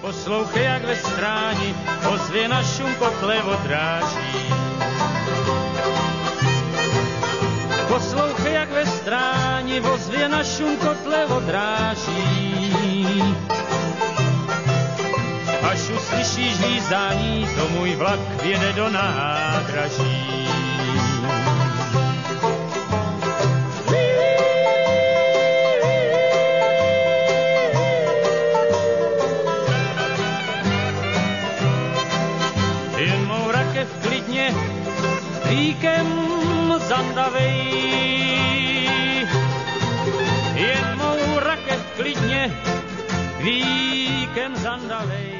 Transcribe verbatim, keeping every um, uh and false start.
Poslouchej, jak ve stráni ozvěna šum kotle odráží. Poslouchej, jak ve stráni ozvěna šum kotle odráží. Až uslyšíš lízání, to můj vlak jede do nádraží. Jen mou rakev klidně víkem zandavej. Jen mou rakev klidně víkem zandavej.